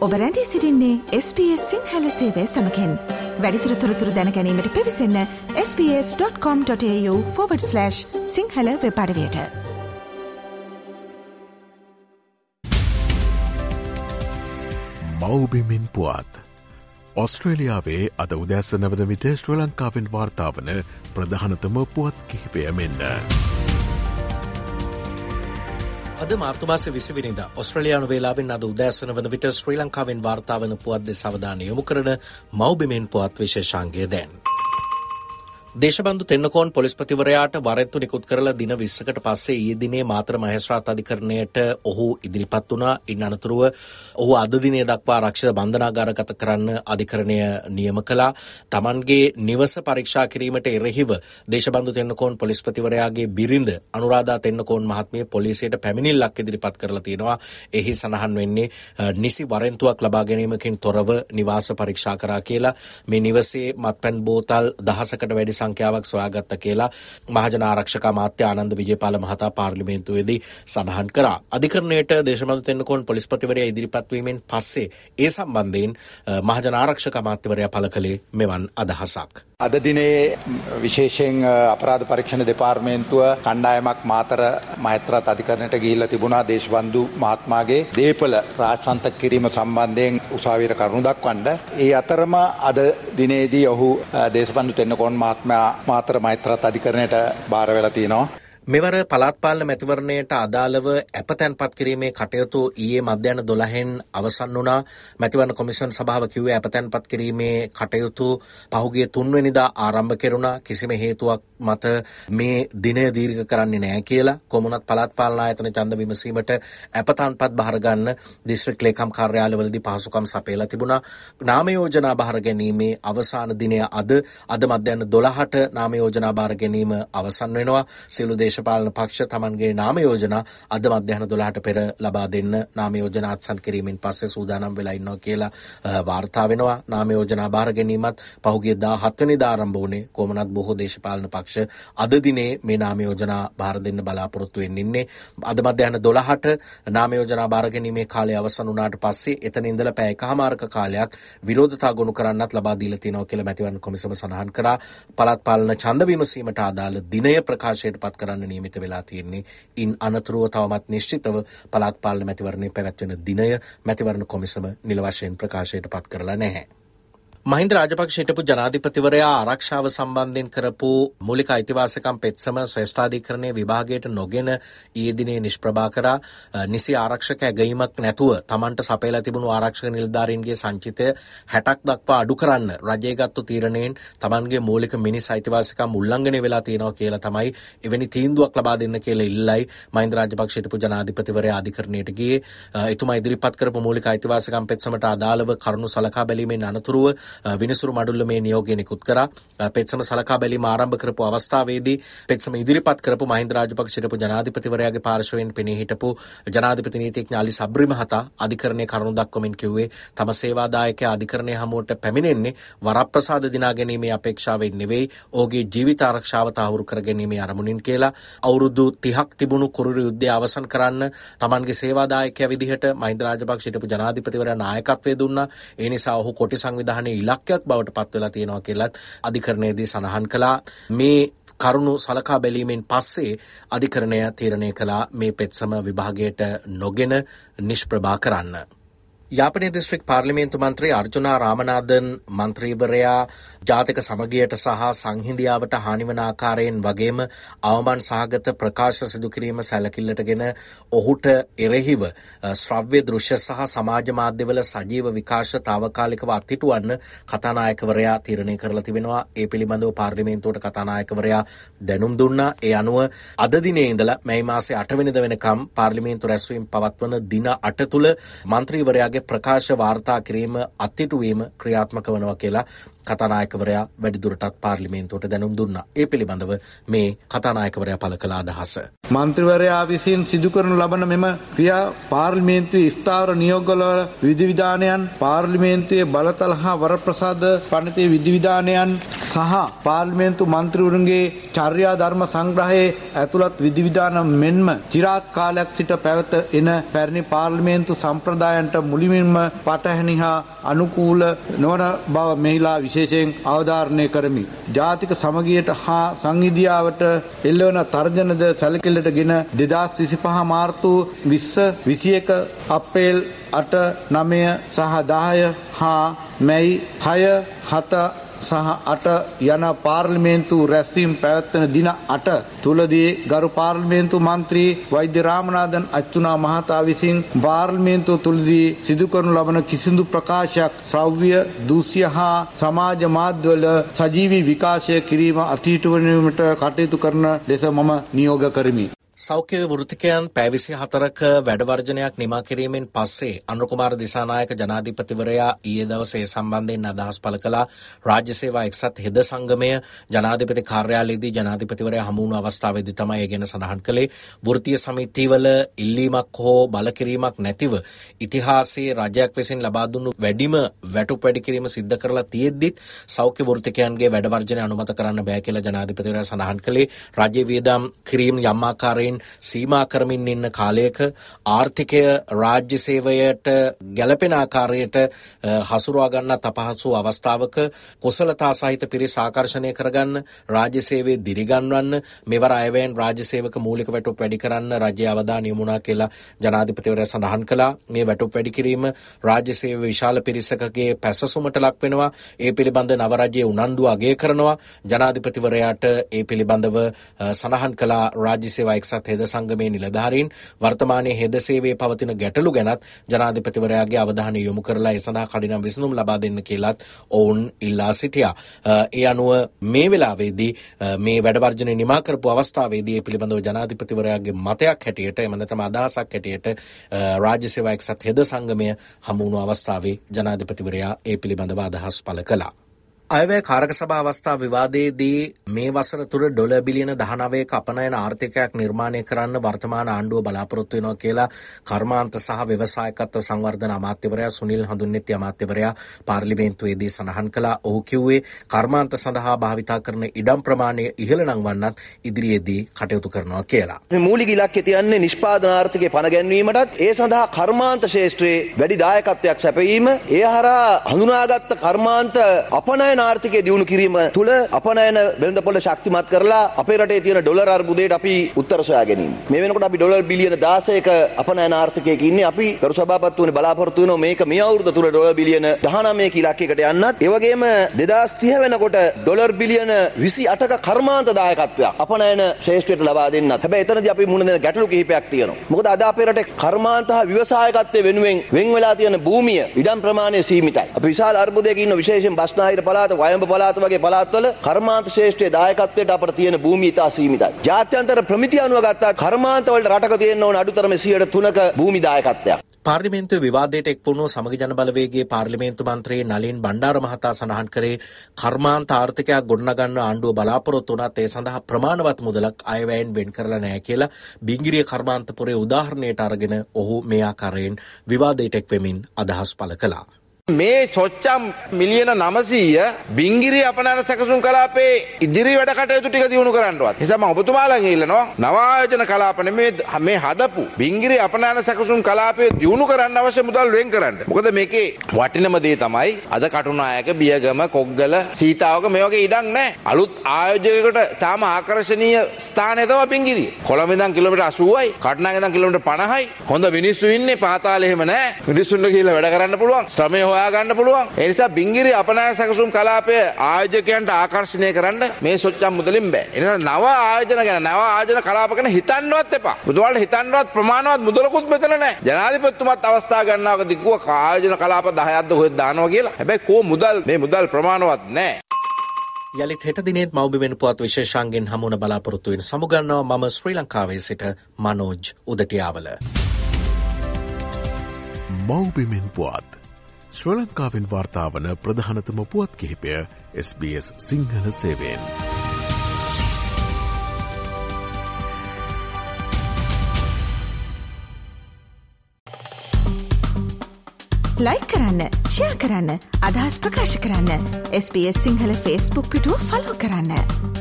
ඔබ රැඳී සිටින්නේ SBS සිංහල සේවය සමගින්. වැඩිදුර තොරතුරු දැන ගැනීමට පිවිසන්න sbs.com.au/සිංහල වෙබ් අඩවියට. මව්බිමින් පුවත්. ඔස්ට්‍රේලියාවේ අද උදැසන වන විට ශ්‍රී ලංකාවෙන් වාර්තා වන ප්‍රධානතම පුවත් කිහිපය මෙන්න. අද මාර්තු මාසේ 20 වෙනිදා ඔස්ට්‍රේලියානු වේලාවෙන් අද උදෑසන වන විට ශ්‍රී ලංකාවෙන් වාර්තා වන පුවත් දෙස අවධානය යොමු කරන මව්බිමෙන් පුවත් විශේෂාංගය දැන්. දේශබන්දු තෙන්නකෝන් පොලිස්පතිවරයාට වරෙන්තු නිකුත් කරලා දින 20කට පස්සේ ඊයේ දිනේ මාතර මහේස්ත්‍රාත් අධිකරණයට ඔහු ඉදිරිපත් වුණා. ඉන් අනතුරුව ඔහු අද දිනේ දක්වා ආරක්ෂිත බන්ධනාගාරගත කරන්න අධිකරණය නියම කළා. තමන්ගේ නිවස පරීක්ෂා කිරීමට එරෙහිව දේශබන්දු තෙන්නකෝන් පොලිස්පතිවරයාගේ බිරිඳ අනුරාධා තෙන්නකෝන් මහත්මිය පොලිසියට පැමිණිල්ලක් ඉදිරිපත් කරලා තියෙනවා. එහි සඳහන් වෙන්නේ නිසි වරෙන්තුවක් ලබා ගැනීමකින් තොරව නිවාස පරීක්ෂා කරා කියලා. මේ නිවසේ මත්පැන් බෝතල් දහසකට වැඩි සංඛ්‍යාවක් සොයාගත්ත කියලා මහජන ආරක්ෂක අමාත්‍ය ආනන්ද විජේපාල මහතා පාර්ලිමේන්තුවේදී සඳහන් කරා. අධිකරණයට දේශබන්දු තෙන්නකෝන් පොලිස්පතිවරයා ඉදිරිපත් වීමෙන් පස්සේ ඒ සම්බන්ධයෙන් මහජන ආරක්ෂක අමාත්‍යවරයා පළ කළේ මෙවන් අදහසක්. අද දිනේ විශේෂයෙන් අපරාධ පරීක්ෂණ දෙපාර්තමේන්තුව කණ්ඩායමක් මාතර මහේස්ත්‍රාත් අධිකරණයට ගිහිල්ලා තිබුණා දේශබන්දු මහත්මයාගේ දේපල රාජසන්තක කිරීම සම්බන්ධයෙන් උසාවියට කරුණු දක්වන්න. ඒ අතරම අද දිනේදී ඔහු දේශබන්දු තෙන්නකෝන් මහත්මයා මාතර මහේස්ත්‍රාත් අධිකරණයට බාර වෙලා තිනවා. මෙවර පළාත් පාලන මැතිවරණයට අදාළව ඇපතැන්පත් කිරීමේ කටයුතු ඊයේ මධ්‍යහන 12න් අවසන් වුණා. මැතිවරණ කොමිෂන් සභාව කිව්වේ ඇපතැන්පත් කිරීමේ කටයුතු පහුගිය 3 වෙනිදා ආරම්භ කෙරුණා. කිසිම හේතුවක් මත මේ දිනය දීර්ඝ කරන්නේ නැහැ කියලා. කොමුණත් පළාත් පාලන ආයතන ඡන්ද විමසීමට ඇපතැන්පත් බහර ගන්න දිස්ත්‍රික් ලේකම් කාර්යාලවලදී පහසුකම් සපයලා තිබුණා. නාම යෝජනා බහර ගැනීමේ අවසාන දිනය අද මධ්‍යහන 12ට නාම යෝජනා බහර ගැනීම අවසන් වෙනවා. සියලු දේශපාලන පක්ෂ තමන්ගේ නාම යෝජනා අද මධ්‍යහන 12ට පෙර ලබා දෙන්න නාම යෝජනා අත්සන් කිරීමෙන් පස්සේ සූදානම් වෙලා ඉන්නවා කියලා වාර්තා වෙනවා. නාම යෝජනා බාර ගැනීමත් පහුගිය 17 වෙනිදා ආරම්භ වුණේ. කොමනත් බොහෝ දේශපාලන පක්ෂ අද දිනේ මේ නාම යෝජනා බාර දෙන්න බලාපොරොත්තු වෙන්න ඉන්නේ. අද මධ්‍යහන 12ට නාම යෝජනා බාර ගැනීමේ කාලය අවසන් වුණාට පස්සේ එතන ඉඳලා පැය එකහමාරක කාලයක් විරෝධතා ගොනු කරන්නත් ලබා දීලා තියෙනවා කියලා මැතිවරණ කොමිසම සඳහන් කරා. පළාත් පාලන ඡන්ද විමසීමට අදාළ දිනය ප්‍රකාශයට පත් කරන්න නියමිත වෙලා තියෙන්නේ. ඉන් අනතුරුව තවමත් නිශ්චිතව පළාත් පාලන මැතිවරණය පැවැත්වෙන දිනය මැතිවරණ කොමිසම නිල වශයෙන් ප්‍රකාශයට පත් කරලා නැහැ. මහින්ද රාජපක්ෂ හිටපු ජනාධිපතිවරයා ආරක්ෂාව සම්බන්ධයෙන් කරපු මූලික අයිතිවාසිකම් පෙත්සම ශ්‍රේෂ්ඨාධිකරණයේ විභාගයට නොගෙන ඊයේ දිනේ නිෂ්ප්‍රභා කරා. නිසි ආරක්ෂක ඇගයීමක් නැතුව Tamanට සපයලා තිබුණු ආරක්ෂක නිලධාරීන්ගේ සංචිතය 60ක් දක්වා අඩු කරන්න රජය ගත්තු තීරණයෙන් Tamanගේ මූලික මිනිස් අයිතිවාසිකම් උල්ලංඝනය වෙලා තියෙනවා කියලා තමයි එවැනි තීන්දුවක් ලබා දෙන්න කියලා ඉල්ලයි මහින්ද රාජපක්ෂ හිටපු ජනාධිපතිවරයා අධිකරණයට ගියේ. එතුමා ඉදිරිපත් කරපු මූලික අයිතිවාසිකම් පෙත්සමට අදාළව කරුණු සලකා බැලීමෙන් අනතුරුව විනිසුරු මඩුල්ල මේ නියෝගය නිකුත් කරා. පෙත්සම සලකා බැලීම ආරම්භ කරපු අවස්ථාවේදී පෙත්සම ඉදිරිපත් කරපු මහින්ද රාජපක්ෂ හිටපු ජනාධිපතිවරයාගේ පාර්ශවයෙන් පෙනී හිටපු ජනාධිපති නීතිඥ අලි සබ්රි මහතා අධිකරණයේ කරුණු දක්වමින් කිව්වේ තම සේවාදායකයා අධිකරණයේ හමුවට පැමිණෙන්නේ වරප්‍රසාද දිනා ගැනීමේ අපේක්ෂාවෙන් නෙවෙයි ඔහුගේ ජීවිත ආරක්ෂාව තහවුරු කර ගැනීමේ අරමුණින් කියලා. අවුරුදු 30ක් තිබුණු කුරුරු යුද්ධය අවසන් කරන්න තමන්ගේ සේවාදායකයා විදිහට මහින්ද රාජපක්ෂ හිටපු ජනාධිපතිවරයා නායකත්වය දුන්නා. ඒ නිසා ඔහු කොටි සංවිධානයේ ඉලක්කයක් බවට පත් වෙලා තියෙනවා කියලත් අධිකරණයේදී සඳහන් කළා. මේ කරුණු සලකා බැලීමෙන් පස්සේ අධිකරණය තීරණය කළා මේ පෙත්සම විභාගයට නොගෙන නිෂ්ප්‍රභා කරන්න. යාපනයේ දිස්ත්‍රික් පාර්ලිමේන්තු මන්ත්‍රී අර්ජුනා රාමනාදන් මන්ත්‍රීවරයා ජාතික සමගියට සහ සංහිඳියාවට හානිවන ආකාරයෙන් වගේම අවමන් සහගත ප්‍රකාශ සිදු කිරීම සැලකිල්ලටගෙන ඔහුට එරෙහිව ශ්‍රව්‍ය දෘශ්‍ය සහ සමාජ මාධ්‍යවල සජීව විකාශ තාවකාලිකව අත්හිටුවන්න කතානායකවරයා තීරණය කරලා තිබෙනවා. ඒ පිළිබඳව පාර්ලිමේන්තුවට කතානායකවරයා දැනුම් දුන්නා. ඒ අනුව අද දිනේ ඉඳලා මැයි මාසේ 8 වෙනිදා වෙනකම් පාර්ලිමේන්තු රැස්වීම පවත්වන දින 8 තුල මන්ත්‍රීවරයාගේ ප්‍රකාශ වාර්තා කිරීම අත්හිටුවීම ක්‍රියාත්මක වෙනවා කියලා කතානායකවරයා වැඩිදුරටත් පාර්ලිමේන්තුවට දැනුම් දුන්නා. ඒ පිළිබඳව මේ කතානායකවරයා පළ කළ අදහස. මන්ත්‍රීවරයා විසින් සිදු කරනු ලබන මෙම ක්‍රියා පාර්ලිමේන්තුවේ ස්ථාවර නියෝගවල විධිවිධානයන් පාර්ලිමේන්තුවේ බලතල හා වරප්‍රසාද පනතේ විධිවිධානයන් සහ පාර්ලිමේන්තු මන්ත්‍රීවරුන්ගේ චර්යා ධර්ම සංග්‍රහයේ ඇතුළත් විධිවිධාන මෙන්ම চিරාත් කාලයක් සිට පැවත එන පැරණි පාර්ලිමේන්තු සම්ප්‍රදායන්ට මුලින්ම පටහැනි හා අනුකූල නොවන බව මෙහිලා විශේෂයෙන් අවධාරණය කරමි. ජාතික සමගියට හා සංහිඳියාවට එල්ලවන තර්ජනද සැලකිල්ලටගෙන 2025 මාර්තු 20, 21 අප්‍රේල් 8, 9 සහ 10 හා මැයි 6, 7 සහ 8 යන පාර්ලිමේන්තු රැස්වීම පැවැත්වෙන දින 8 තුලදී ගරු පාර්ලිමේන්තු මන්ත්‍රී වෛද්‍ය රාමනාදන් අච්චුනා මහතා විසින් පාර්ලිමේන්තුව තුලදී සිදු කරනු ලබන කිසිදු ප්‍රකාශයක් ශ්‍රව්‍ය, දෘශ්‍ය හා සමාජ මාධ්‍යවල සජීවී විකාශය කිරීම අතීත වීමට කටයුතු කරන ලෙස මම නියෝග කරමි. සෞඛ්‍ය වෘත්තිකයන් පැය 24ක වැඩවර්ජනයක් නිමා කිරීමෙන් පස්සේ අනුරකුමාර දිසානායක ජනාධිපතිවරයා ඊයේ දවසේ සම්බන්ධයෙන් අදහස් පළ කළා. රාජ්‍ය සේවා එක්සත් හෙද සංගමය ජනාධිපති කාර්යාලයේදී ජනාධිපතිවරයා හමු වුණු අවස්ථාවේදී තමයි ඒ ගැන සඳහන් කළේ. වෘත්තීය සමිතිවල ඉල්ලීමක් හෝ බල කිරීමක් නැතිව ඉතිහාසයේ රජයක් විසින් ලබා දුන්නු වැඩිම වැටුප් වැඩි කිරීම සිද්ධ කරලා තියෙද්දිත් සෞඛ්‍ය වෘත්තිකයන්ගේ වැඩවර්ජනය අනුමත කරන්න බෑ කියලා ජනාධිපතිවරයා සඳහන් කළේ. රාජ්‍ය වියදම් කිරීම යම් ආකාරයෙන් සීමා කරමින් ඉන්න කාලයක ආර්ථිකය රාජ්‍ය සේවයට ගැළපෙන ආකාරයට හසුරුවා ගන්නත් අපහසු අවස්ථාවක කුසලතා සහිත පිරිස ආකර්ෂණය කරගන්න, රාජ්‍ය සේවයේ දිරිගන්වන්න, මෙවර අයවැයෙන් රාජ්‍ය සේවක මූලික වැටුප් වැඩි කරන්න රජයේ අවධානය යොමු වුණා කියලා ජනාධිපතිවරයා සඳහන් කළා. මේ වැටුප් වැඩි කිරීම රාජ්‍ය සේවයේ විශාල පිරිසකගේ පැසසුමට ලක් වෙනවා. ඒ පිළිබඳ නව රජයේ උනන්දුව අගය කරනවා. ජනාධිපතිවරයාට ඒ පිළිබඳව සඳහන් කළා. රාජ්‍ය සේවා එක්සත් හෙද සංගමේ නිලධාරීන් වර්තමානයේ හෙද සේවයේ පවතින ගැටලු ගැනත් ජනාධිපතිවරයාගේ අවධානය යොමු කරලා ඒ සඳහා කඩිනම් විසඳුම් ලබා දෙන්න කියලාත් ඔවුන් ඉල්ලා සිටියා. ඒ අනුව මේ වෙලාවේදී මේ වැඩවර්ජනය නිමා කරපු අවස්ථාවේදී ඒ පිළිබඳව ජනාධිපතිවරයාගේ මතයක් හැටියට එම නැත්නම් අදහසක් හැටියට රාජ්‍ය සේවා එක්සත් හෙද සංගමය හමු වුණු අවස්ථාවේ ජනාධිපතිවරයා ඒ පිළිබඳව අදහස් පළ කළා. අයවැය කාරක සභා අවස්ථා විවාදයේදී මේ වසර තුර ඩොලර් බිලියන 19ක අපනයන ආර්ථිකයක් නිර්මාණය කරන්න වර්තමාන ආණ්ඩුව බලාපොරොත්තු වෙනවා කියලා කර්මාන්ත සහ ව්‍යවසායකත්ව සංවර්ධන අමාත්‍යවරයා සුනිල් හඳුන්නෙත්ති අමාත්‍යවරයා පාර්ලිමේන්තුවේදී සඳහන් කළා. ඔහු කිව්වේ කර්මාන්ත සඳහා භාවිතා කරන ඉඩම් ප්‍රමාණය ඉහළ නංවන්නත් ඉදිරියේදී කටයුතු කරනවා කියලා. මේ මූලික ඉලක්කය තියන්නේ නිෂ්පාදන ආර්ථිකය පණ ගැන්වීමටත් ඒ සඳහා කර්මාන්ත ක්ෂේත්‍රයේ වැඩි දායකත්වයක් සැපයීම, ඒ හරහා හඳුනාගත් කර්මාන්ත අපනයන ආර්ථිකය දියුණු කිරීම තුළ අපනයන වෙළඳපොළ ශක්තිමත් කරලා අපේ රටේ තියෙන ඩොලර් අර්බුදයට අපි උත්තර සොයා ගැනීම. මේ වෙනකොට අපි ඩොලර් බිලියන 16ක අපනයන ආර්ථිකයක ඉන්නේ. අපි කරු සභාපතිතුමනි බලාපොරොත්තු වෙනවා මේක මේ අවුරුද්ද තුළ ඩොලර් බිලියන 19ක ඉලක්කයකට යන්නත්. ඒ වගේම 2030 වෙනකොට ඩොලර් බිලියන 28ක කර්මාන්ත දායකත්වයක් අපනයන ශ්‍රේෂ්ඨයට ලබා දෙන්නත්. හැබැයි එතනදී අපි මුහුණ දෙන ගැටලු කිහිපයක් තියෙනවා. මොකද අද අපේ රටේ කර්මාන්ත හා ව්‍යවසායකත්වයේ වෙනුවෙන් වෙන් වෙලා තියෙන භූමිය ඉඩම් ප්‍රමාණය සීමිතයි. අපි විශාල අර්බුදයක ඉන්න විශේෂයෙන් බස්නාහිර පළාත, වයඹ පළාත වගේ පළාත්වල කර්මාන්ත ශ්‍රේෂ්ඨයේ දායකත්වයට අපට තියෙන භූමිය ඉතා සීමිතයි. ජාත්‍යන්තර ප්‍රමිතිය අනුව ගත්තා කර්මාන්ත වලට රටක තියෙන ඕන අඩුතරම 103ක භූමි දායකත්වයක්. පාර්ලිමේන්තුවේ විවාදයට එක්වුණු සමගි ජන බලවේගයේ පාර්ලිමේන්තු මන්ත්‍රී නලින් බණ්ඩාර මහතා සඳහන් කරේ කර්මාන්ත ආර්ථිකයක් ගොඩනගන්න ආණ්ඩුව බලාපොරොත්තු වුණත් ඒ සඳහා ප්‍රමාණවත් මුදලක් අයවැයෙන් වෙන් කරලා නැහැ කියලා බිංගිරිය කර්මාන්තපුරේ උදාහරණයට අරගෙන ඔහු මේ ආකාරයෙන් විවාදයට එක්වෙමින් අදහස් පළ කළා. මේ සොච්චම් මිලියන 900 බිංගිරිය අපනයන සැකසුම් කලාපේ ඉදිරි වැඩ කටයුතු ටික දියුණු කරන්නවත්. නිසා මම ඔබතුමාලගෙන් ඉල්ලනවා නව ආයෝජන කලාප මේ හදපු බිංගිරිය අපනයන සැකසුම් කලාපේ දියුණු කරන්න අවශ්‍ය මුදල් වෙන් කරන්න. මොකද මේකේ වටිනම දේ තමයි අද කටුනායක, බියගම, කොග්ගල, සීතාවක මේ වගේ ඉඩම් නැහැ. අලුත් ආයෝජකයෙකුට තාම ආකර්ශනීය ස්ථානය තමයි බිංගිරිය. කොළඹ ඉඳන් කිලෝමීටර් 80යි, කටුනායක ඉඳන් කිලෝමීටර් 50යි. හොඳ මිනිස්සු ඉන්නේ, පාතාලේ එහෙම නැහැ. මිනිස්සුන්ට කියලා වැඩ කරන්න පුළුවන්. ශ්‍රමය ගන්න පුළුවන්. ඒ නිසා බිංගිරි අපනයන සැකසුම් කලාපය ආයෝජකයන්ට ආකර්ෂණය කරන්න මේ සොච්චම් මුදලින් බෑ. ඒ නිසා නව ආයෝජන කලාප ගැන හිතන්නවත් එපා. බුදුවල්ට හිතන්නවත් ප්‍රමාණවත් මුදලකුත් මෙතන නැහැ. ජනාධිපතිතුමත් අවස්ථා ගන්නවක දිගුව ආයෝජන කලාප 10ක්ද හොයත් දානවා කියලා. හැබැයි කෝ මුදල් මේ මුදල් ප්‍රමාණවත් නැහැ. යලිත් හෙට දිනෙත් මව්බිමෙන් පුවත් විශේෂාංගෙන් හමුවන බලාපොරොත්තු වෙන සමුගන්නවා. මම ශ්‍රී ලංකාවේ සිට මනෝජ් උදටියාවල. මව්බිමෙන් පුවත් ශ්‍රී ලංකාවෙන් වාර්තා වන ප්‍රධානතම පුවත් කිහිපය SBS සිංහල සේවයෙන්. ලයික් කරන්න, ෂෙයා කරන්න, අදහස් ප්‍රකාශ කරන්න. SBS සිංහල Facebook පිටුව ෆලෝ කරන්න.